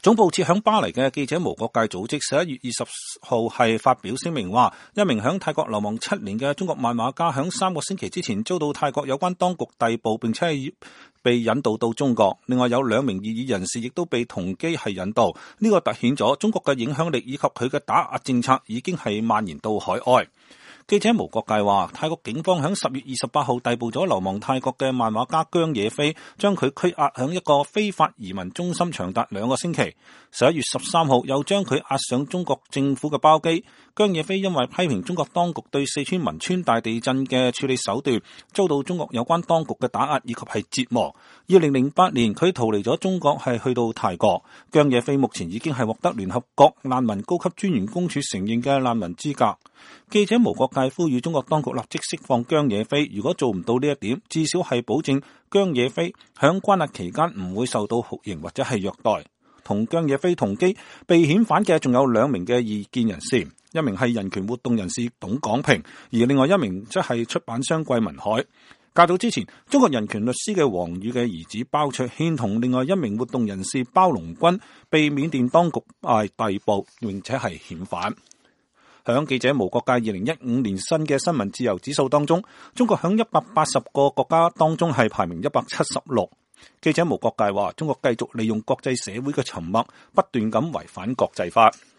總部設響巴黎嘅記者無國界組織11月20號係發表聲明話，一名響泰國流亡7年嘅中國漫畫家響3個星期之前遭到泰國有關當局逮捕，並且係被引渡到中國。另外有2名異議人士亦都被同機係引渡。呢個凸顯咗中國嘅影響力以及佢嘅打壓政策已經係蔓延到海外。記者無國界話，泰國警方喺10月28號逮捕咗流亡泰國嘅漫畫家姜野飛，將佢拘押喺一個非法移民中心長達2個星期。11月13號又將佢押上中國政府嘅包機。姜野飛因為批評中國當局對四川汶川大地震嘅處理手段，遭到中國有關當局嘅打壓以及係折磨。2008年佢逃離咗中國，係去到泰國。姜野飛目前已經係獲得聯合國難民高級專員公署承認嘅難民資格。記者無國界呼籲中國當局立即釋放姜野飛，如果做唔到呢一點，至少係保證姜野飛響關押期間唔會受到酷刑或者係虐待。同姜野飛同機被遣返嘅仲有2名嘅異見人士，一名係人權活動人士董廣平，而另外一名則係出版商桂民海。較早之前，中國人權律師嘅王宇嘅兒子包卓軒同另外一名活動人士包龍軍被緬甸當局逮捕，並且係遣返。響記者無國界2015年新嘅新聞自由指數當中，中國響180個國家當中係排名176。記者無國界話，中國繼續利用國際社會嘅沉默，不斷咁違反國際法。